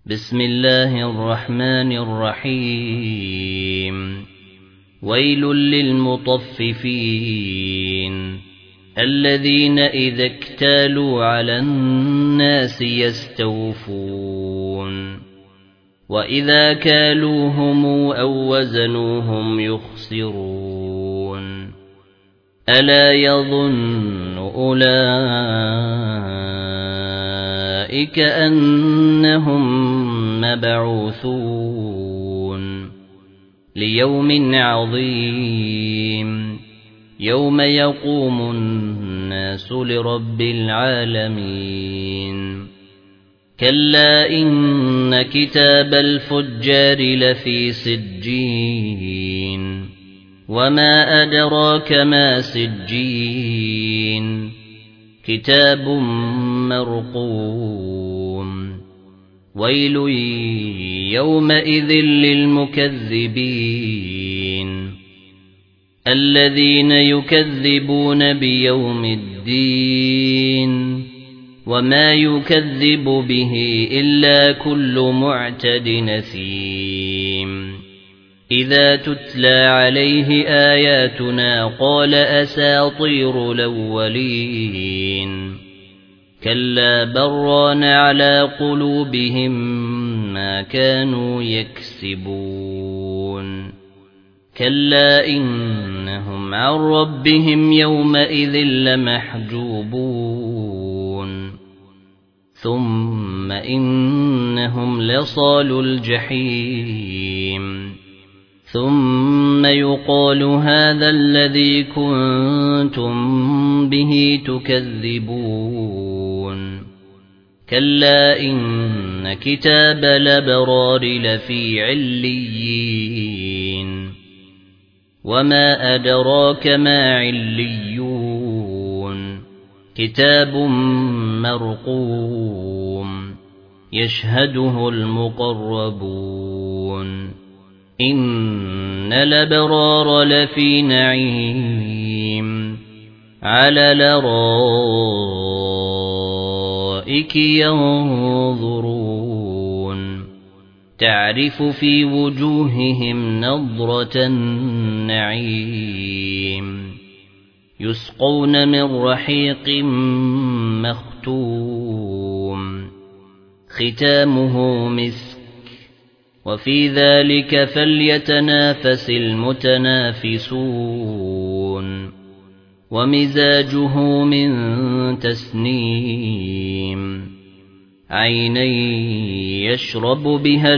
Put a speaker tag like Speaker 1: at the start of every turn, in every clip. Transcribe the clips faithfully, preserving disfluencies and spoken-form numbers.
Speaker 1: بسم الله الرحمن الرحيم ويل للمطففين الذين إذا اكتالوا على الناس يستوفون وإذا كالوهم أو وزنوهم يخسرون ألا يظن أولئك أنهم مبعوثون ليوم عظيم يوم يقوم الناس لرب العالمين كلا إن كتاب الفجار لفي سجين وما أدراك ما سجين كتاب مرقوم ويل يومئذ للمكذبين الذين يكذبون بيوم الدين وما يكذب به إلا كل معتد نثيم إذا تتلى عليه آياتنا قال أساطير الأولين كلا بران على قلوبهم ما كانوا يكسبون كلا إنهم عن ربهم يومئذ لمحجوبون ثم إنهم لصالو الجحيم ثم يقال هذا الذي كنتم به تكذبون كلا إن كتاب الأبرار لفي عليين وما أدراك ما عليون كتاب مرقوم يشهده المقربون إن الأبرار لفي نعيم على الأرائك ينظرون تعرف في وجوههم نضرة النعيم يسقون من رحيق مختوم ختامه مسك وفي ذلك فليتنافس المتنافسون ومزاجه من تسنيم عينا يشرب بها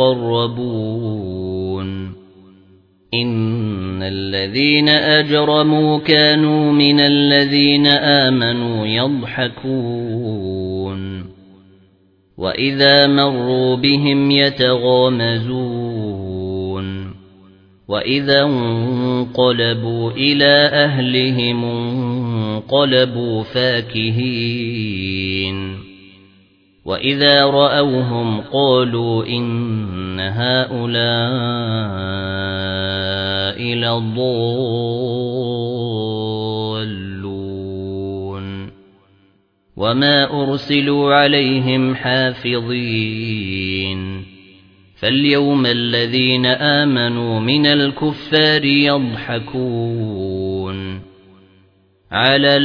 Speaker 1: المقربون إن الذين أجرموا كانوا من الذين آمنوا يضحكون وإذا مروا بهم يتغامزون وإذا انقلبوا إلى أهلهم انقلبوا فاكهين وإذا رأوهم قالوا إن هؤلاء لضالون وما أرسلوا عليهم حافظين فاليوم الذين آمنوا من الكفار يضحكون على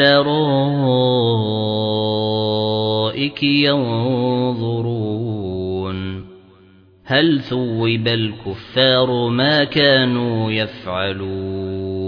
Speaker 1: الأرائك ينظرون هل ثوب الكفار ما كانوا يفعلون